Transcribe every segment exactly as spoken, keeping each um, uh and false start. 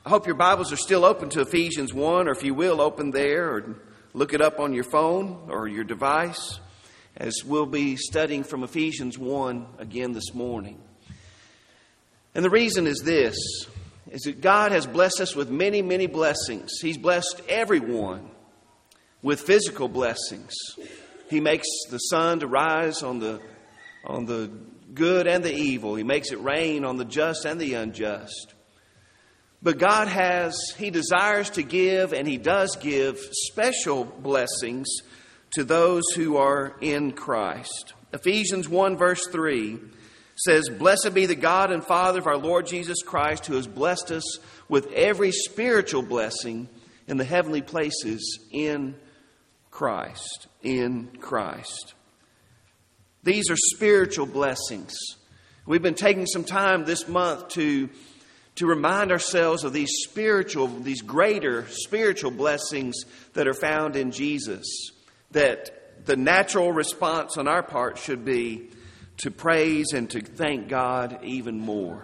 I hope your Bibles are still open to Ephesians one, or if you will, open there or look it up on your phone or your device, as we'll be studying from Ephesians one again this morning. And the reason is this, is that God has blessed us with many, many blessings. He's blessed everyone with physical blessings. He makes the sun to rise on the, on the good and the evil. He makes it rain on the just and the unjust. But God has, He desires to give, and He does give special blessings to those who are in Christ. Ephesians one verse three says, "Blessed be the God and Father of our Lord Jesus Christ, who has blessed us with every spiritual blessing in the heavenly places in Christ." In Christ. These are spiritual blessings. We've been taking some time this month to to remind ourselves of these spiritual, these greater spiritual blessings that are found in Jesus. That the natural response on our part should be to praise and to thank God even more.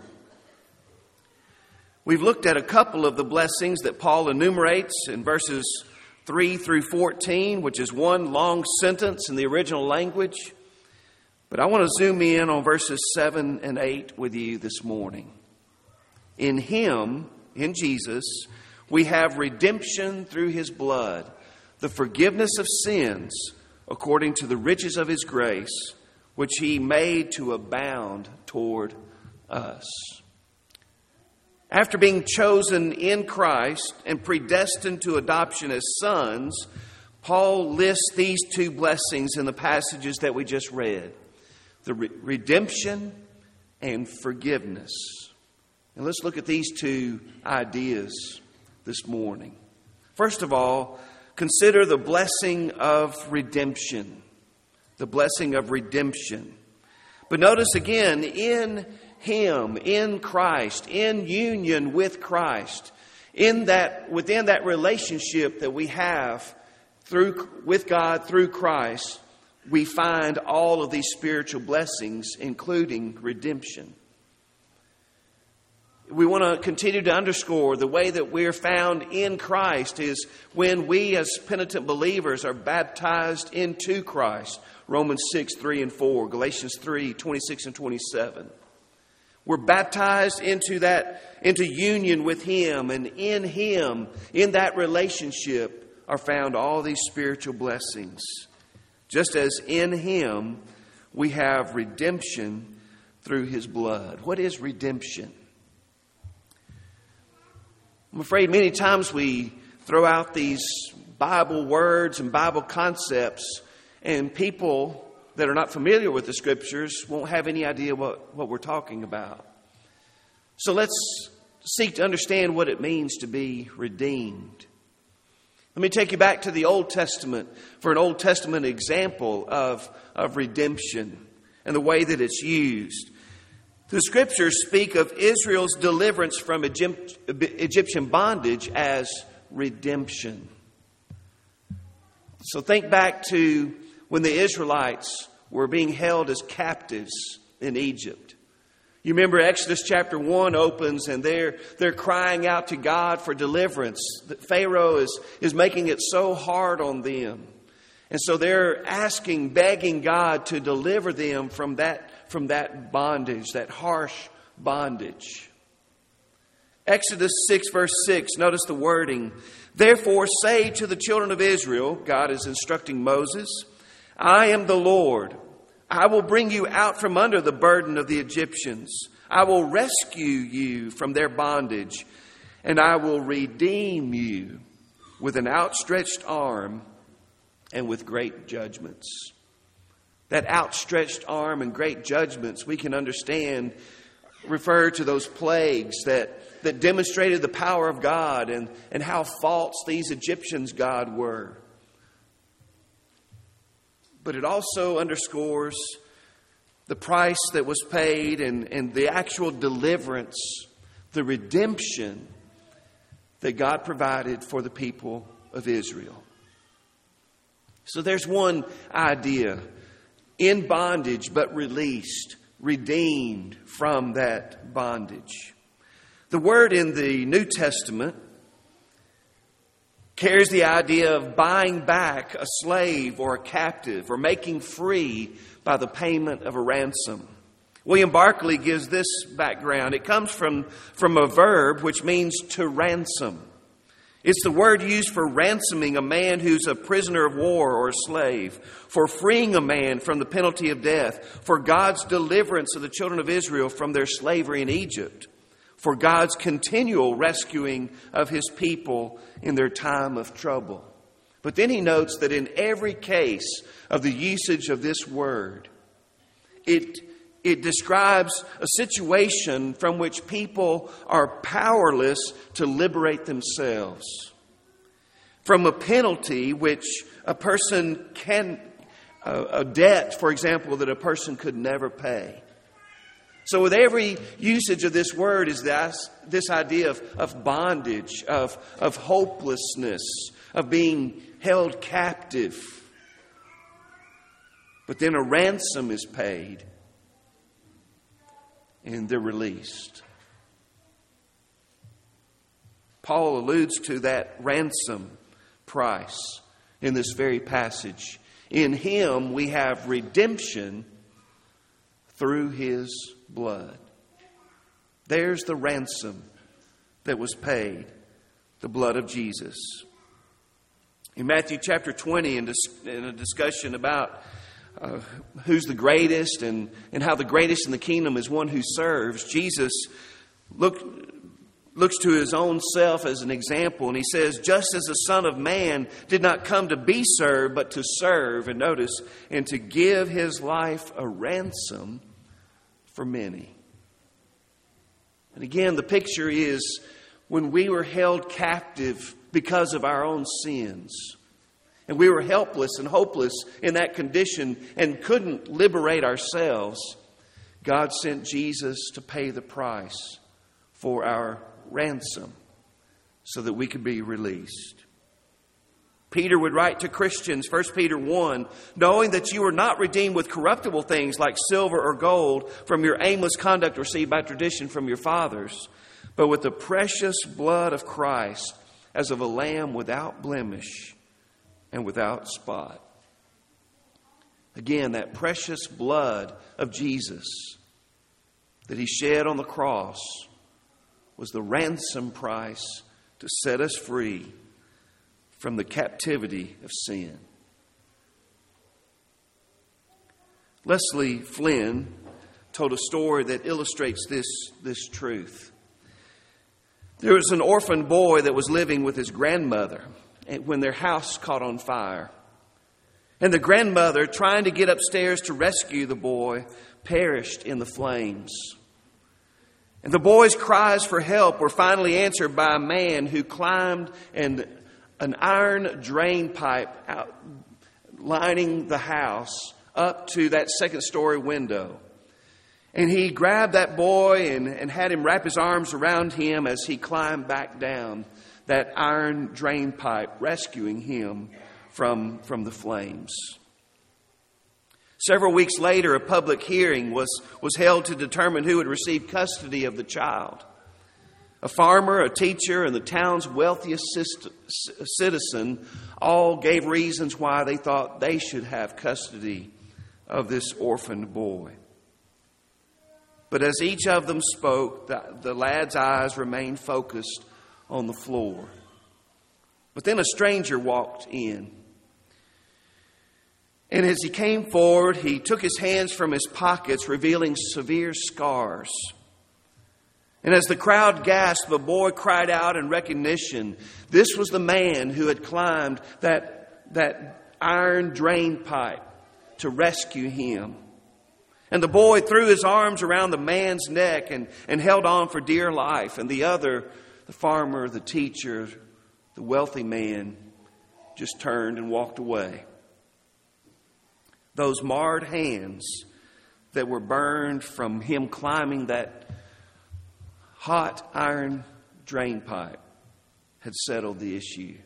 We've looked at a couple of the blessings that Paul enumerates in verses three through fourteen, which is one long sentence in the original language. But I want to zoom in on verses seven and eight with you this morning. In Him, in Jesus, we have redemption through His blood, the forgiveness of sins according to the riches of His grace, which He made to abound toward us. After being chosen in Christ and predestined to adoption as sons, Paul lists these two blessings in the passages that we just read. The re- redemption and forgiveness. And let's look at these two ideas this morning. First of all, consider the blessing of redemption. The blessing of redemption. But notice again, in Him, in Christ, in union with Christ, in that within that relationship that we have through with God through Christ, we find all of these spiritual blessings, including redemption. We want to continue to underscore the way that we're found in Christ is when we as penitent believers are baptized into Christ. Romans six, three and four, Galatians three, twenty-six and twenty-seven. We're baptized into that, into union with Him, and in Him, in that relationship, are found all these spiritual blessings. Just as in Him, we have redemption through His blood. What is redemption? I'm afraid many times we throw out these Bible words and Bible concepts, and people that are not familiar with the Scriptures won't have any idea what, what we're talking about. So let's seek to understand what it means to be redeemed. Let me take you back to the Old Testament for an Old Testament example of, of redemption and the way that it's used. The Scriptures speak of Israel's deliverance from Egypt, Egyptian bondage as redemption. So think back to when the Israelites were being held as captives in Egypt. You remember Exodus chapter one opens and they're, they're crying out to God for deliverance. Pharaoh is, is making it so hard on them. And so they're asking, begging God to deliver them from that, from that bondage, that harsh bondage. Exodus six verse six, notice the wording. "Therefore say to the children of Israel," God is instructing Moses, "I am the Lord. I will bring you out from under the burden of the Egyptians. I will rescue you from their bondage, and I will redeem you with an outstretched arm and with great judgments." That outstretched arm and great judgments, we can understand, refer to those plagues that, that demonstrated the power of God and, and how false these Egyptians, God, were. But it also underscores the price that was paid and, and the actual deliverance, the redemption that God provided for the people of Israel. So there's one idea. In bondage, but released, redeemed from that bondage. The word in the New Testament carries the idea of buying back a slave or a captive or making free by the payment of a ransom. William Barclay gives this background. It comes from, from a verb which means to ransom. It's the word used for ransoming a man who's a prisoner of war or a slave, for freeing a man from the penalty of death, for God's deliverance of the children of Israel from their slavery in Egypt, for God's continual rescuing of His people in their time of trouble. But then he notes that in every case of the usage of this word, it It describes a situation from which people are powerless to liberate themselves from a penalty which a person can, a debt, for example, that a person could never pay. So with every usage of this word is this, this idea of, of bondage, of, of hopelessness, of being held captive. But then a ransom is paid, and they're released. Paul alludes to that ransom price in this very passage. In Him we have redemption through His blood. There's the ransom that was paid, the blood of Jesus. In Matthew chapter twenty, in, dis- in a discussion about Uh, who's the greatest and, and how the greatest in the kingdom is one who serves, Jesus look, looks to His own self as an example, and He says, just as the Son of Man did not come to be served, but to serve, and notice, and to give His life a ransom for many. And again, the picture is when we were held captive because of our own sins, and we were helpless and hopeless in that condition and couldn't liberate ourselves, God sent Jesus to pay the price for our ransom so that we could be released. Peter would write to Christians, First Peter one, knowing that you were not redeemed with corruptible things like silver or gold from your aimless conduct received by tradition from your fathers, but with the precious blood of Christ as of a lamb without blemish and without spot. Again, that precious blood of Jesus that He shed on the cross was the ransom price to set us free from the captivity of sin. Leslie Flynn told a story that illustrates this, this truth. There was an orphan boy that was living with his grandmother when their house caught on fire. And the grandmother, trying to get upstairs to rescue the boy, perished in the flames. And the boy's cries for help were finally answered by a man who climbed an, an iron drain pipe out, lining the house up to that second story window. And he grabbed that boy and, and had him wrap his arms around him as he climbed back down that iron drain pipe, rescuing him from, from the flames. Several weeks later, a public hearing was, was held to determine who would receive custody of the child. A farmer, a teacher, and the town's wealthiest citizen all gave reasons why they thought they should have custody of this orphaned boy. But as each of them spoke, the, the lad's eyes remained focused on the floor. But then a stranger walked in. And as he came forward, he took his hands from his pockets, revealing severe scars. And as the crowd gasped, the boy cried out in recognition. This was the man who had climbed that, that iron drain pipe to rescue him. And the boy threw his arms around the man's neck and, and held on for dear life. And the other, the farmer, the teacher, the wealthy man, just turned and walked away. Those marred hands that were burned from him climbing that hot iron drain pipe had settled the issue.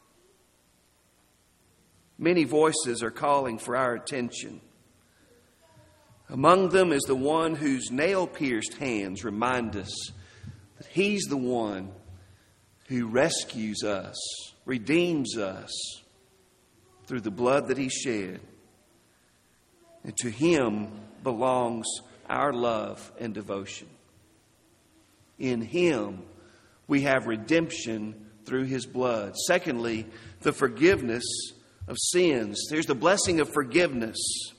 Many voices are calling for our attention. Among them is the one whose nail-pierced hands remind us That He's the one who rescues us, redeems us through the blood that He shed. And to Him belongs our love and devotion. In Him we have redemption through His blood. Secondly, the forgiveness of sins. There's the blessing of forgiveness.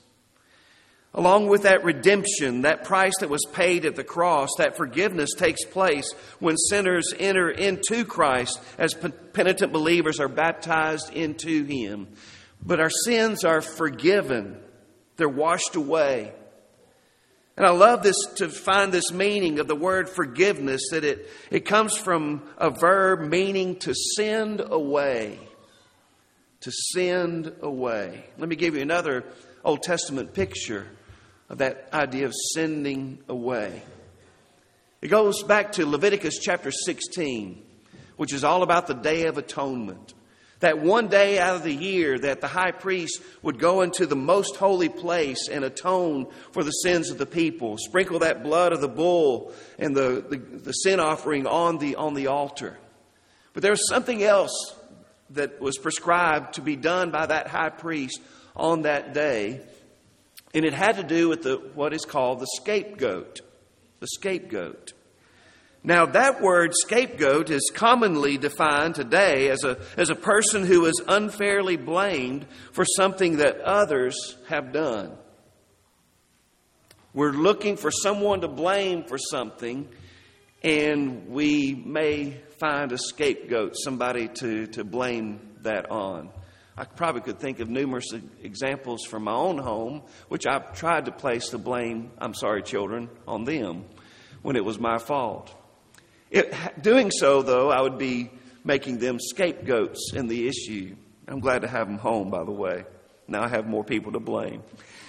Along with that redemption, that price that was paid at the cross, that forgiveness takes place when sinners enter into Christ as penitent believers are baptized into Him. But our sins are forgiven. They're washed away. And I love this, to find this meaning of the word forgiveness, that it, it comes from a verb meaning to send away. To send away. Let me give you another Old Testament picture of that idea of sending away. It goes back to Leviticus chapter sixteen, which is all about the Day of Atonement. That one day out of the year that the high priest would go into the most holy place and atone for the sins of the people. Sprinkle that blood of the bull and the, the, the sin offering on the, on the altar. But there was something else that was prescribed to be done by that high priest on that day. And it had to do with the what is called the scapegoat. The scapegoat. Now, that word scapegoat is commonly defined today as a, as a person who is unfairly blamed for something that others have done. We're looking for someone to blame for something, and we may find a scapegoat, somebody to, to blame that on. I probably could think of numerous examples from my own home, which I've tried to place the blame, I'm sorry, children, on them when it was my fault. It, doing so, though, I would be making them scapegoats in the issue. I'm glad to have them home, by the way. Now I have more people to blame.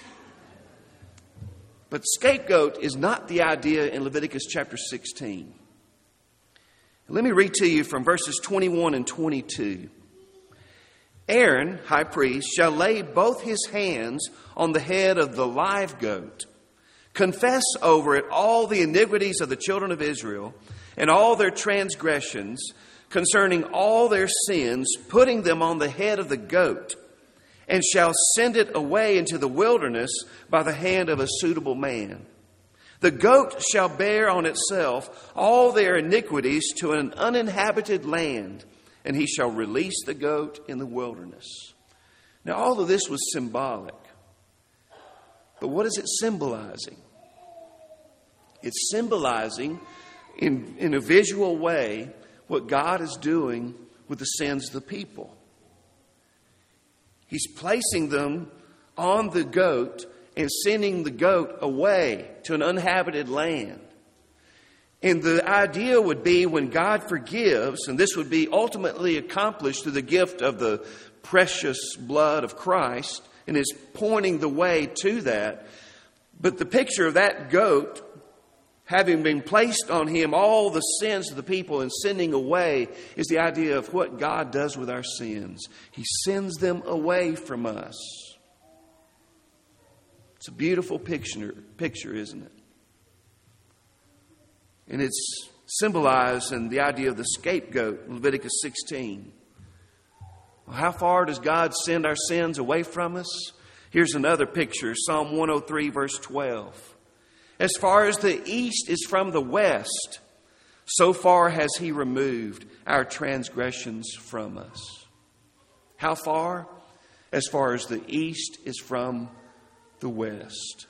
But scapegoat is not the idea in Leviticus chapter sixteen. Let me read to you from verses twenty-one and twenty-two. Aaron, high priest, shall lay both his hands on the head of the live goat, confess over it all the iniquities of the children of Israel, and all their transgressions concerning all their sins, putting them on the head of the goat, and shall send it away into the wilderness by the hand of a suitable man. The goat shall bear on itself all their iniquities to an uninhabited land, and he shall release the goat in the wilderness. Now, all of this was symbolic. But what is it symbolizing? It's symbolizing In, in a visual way what God is doing with the sins of the people. He's placing them on the goat and sending the goat away to an uninhabited land. And the idea would be when God forgives, and this would be ultimately accomplished through the gift of the precious blood of Christ, and is pointing the way to that. But the picture of that goat, having been placed on him all the sins of the people and sending away, is the idea of what God does with our sins. He sends them away from us. It's a beautiful picture, picture, isn't it? And it's symbolized in the idea of the scapegoat in Leviticus sixteen. Well, how far does God send our sins away from us? Here's another picture, Psalm one oh three, verse twelve. As far as the east is from the west, so far has He removed our transgressions from us. How far? As far as the east is from the west.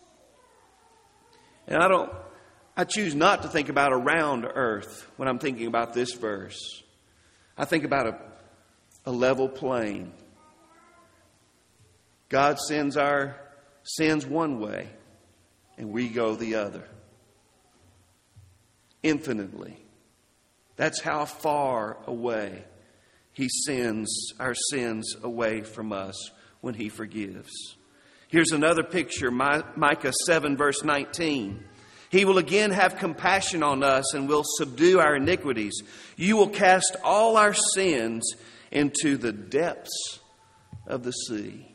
And I don't, I choose not to think about a round earth when I'm thinking about this verse. I think about a, a level plain. God sends our sins one way, and we go the other. Infinitely. That's how far away He sends our sins away from us when He forgives. Here's another picture, Micah seven, verse nineteen. He will again have compassion on us and will subdue our iniquities. You will cast all our sins into the depths of the sea.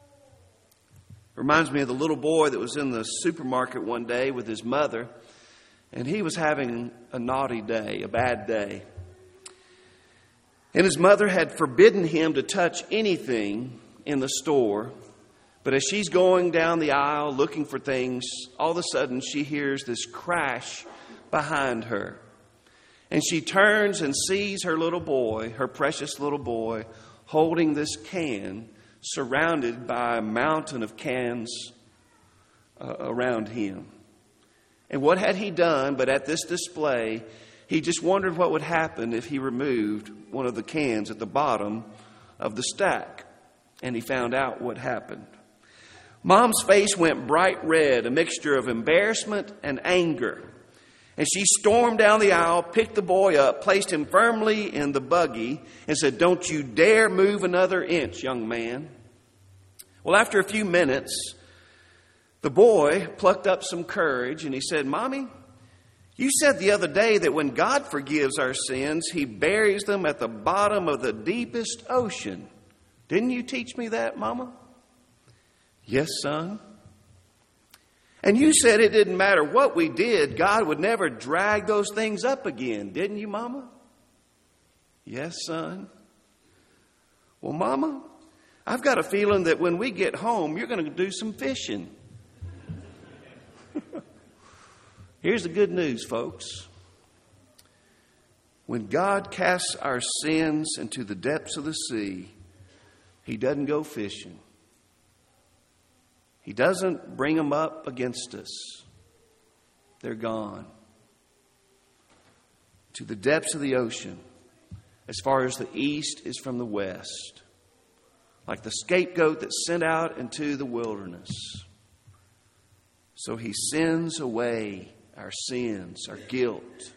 Reminds me of the little boy that was in the supermarket one day with his mother. And he was having a naughty day, a bad day. And his mother had forbidden him to touch anything in the store. But as she's going down the aisle looking for things, all of a sudden she hears this crash behind her. And she turns and sees her little boy, her precious little boy, holding this can, surrounded by a mountain of cans uh, around him. And what had he done but at this display, he just wondered what would happen if he removed one of the cans at the bottom of the stack. And he found out what happened. Mom's face went bright red, a mixture of embarrassment and anger. And she stormed down the aisle, picked the boy up, placed him firmly in the buggy, and said, "Don't you dare move another inch, young man." Well, after a few minutes, the boy plucked up some courage and he said, "Mommy, you said the other day that when God forgives our sins, He buries them at the bottom of the deepest ocean. Didn't you teach me that, Mama?" "Yes, son." "And you said it didn't matter what we did, God would never drag those things up again, didn't you, Mama?" "Yes, son." "Well, Mama, I've got a feeling that when we get home, you're going to do some fishing." Here's the good news, folks. When God casts our sins into the depths of the sea, He doesn't go fishing. He doesn't bring them up against us. They're gone. To the depths of the ocean, as far as the east is from the west. Like the scapegoat that's sent out into the wilderness. So He sends away our sins, our guilt.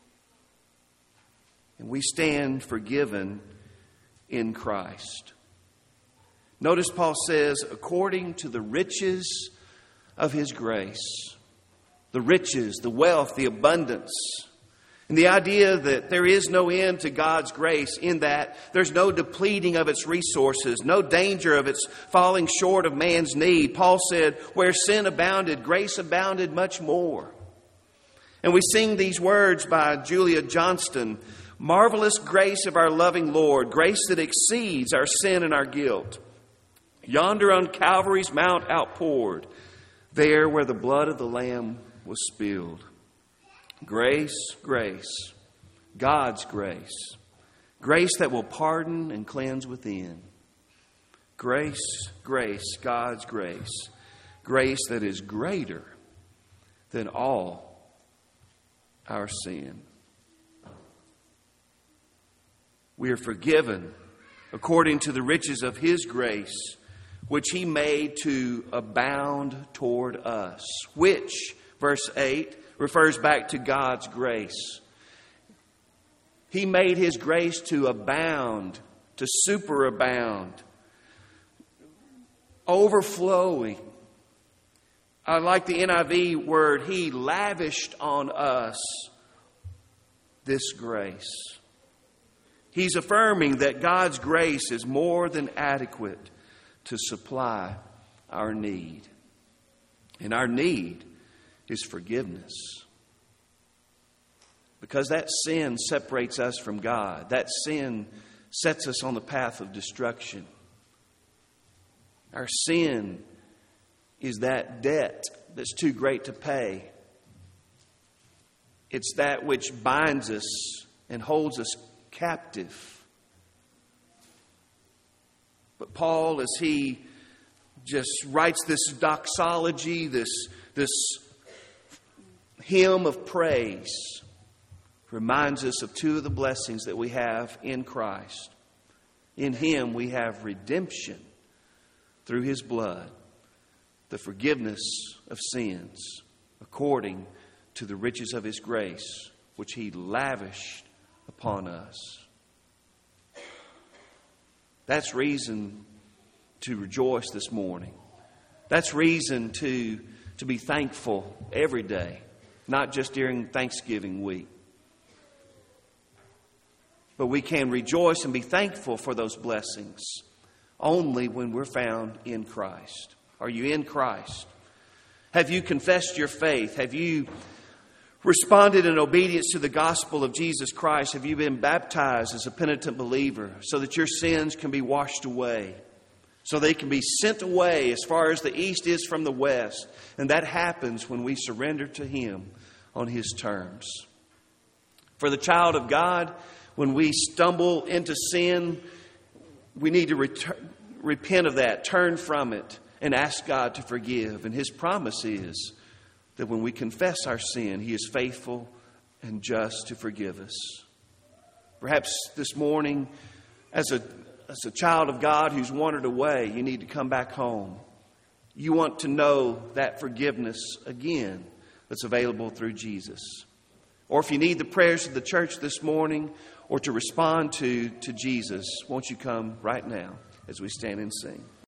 And we stand forgiven in Christ. Notice Paul says, according to the riches of His grace. The riches, the wealth, the abundance. And the idea that there is no end to God's grace, in that there's no depleting of its resources, no danger of its falling short of man's need. Paul said, where sin abounded, grace abounded much more. And we sing these words by Julia Johnston. Marvelous grace of our loving Lord, grace that exceeds our sin and our guilt. Yonder on Calvary's mount outpoured, there where the blood of the Lamb was spilled. Grace, grace, God's grace. Grace that will pardon and cleanse within. Grace, grace, God's grace. Grace that is greater than all our sin. We are forgiven according to the riches of His grace, which He made to abound toward us. Which, verse eight, refers back to God's grace. He made His grace to abound, to superabound, overflowing. I like the N I V word, He lavished on us this grace. He's affirming that God's grace is more than adequate to supply our need. And our need is forgiveness. Because that sin separates us from God. That sin sets us on the path of destruction. Our sin is that debt that's too great to pay. It's that which binds us and holds us captive. But Paul, as he just writes this doxology, this, this hymn of praise, reminds us of two of the blessings that we have in Christ. In Him we have redemption through His blood, the forgiveness of sins, according to the riches of His grace, which He lavished upon us. That's reason to rejoice this morning. That's reason to, to be thankful every day, not just during Thanksgiving week. But we can rejoice and be thankful for those blessings only when we're found in Christ. Are you in Christ? Have you confessed your faith? Have you responded in obedience to the gospel of Jesus Christ? Have you been baptized as a penitent believer so that your sins can be washed away, so they can be sent away as far as the east is from the west? And that happens when we surrender to Him on His terms. For the child of God, when we stumble into sin, we need to return, repent of that, turn from it, and ask God to forgive. And His promise is that when we confess our sin, He is faithful and just to forgive us. Perhaps this morning, as a, as a child of God who's wandered away, you need to come back home. You want to know that forgiveness again that's available through Jesus. Or if you need the prayers of the church this morning or to respond to, to Jesus, won't you come right now as we stand and sing?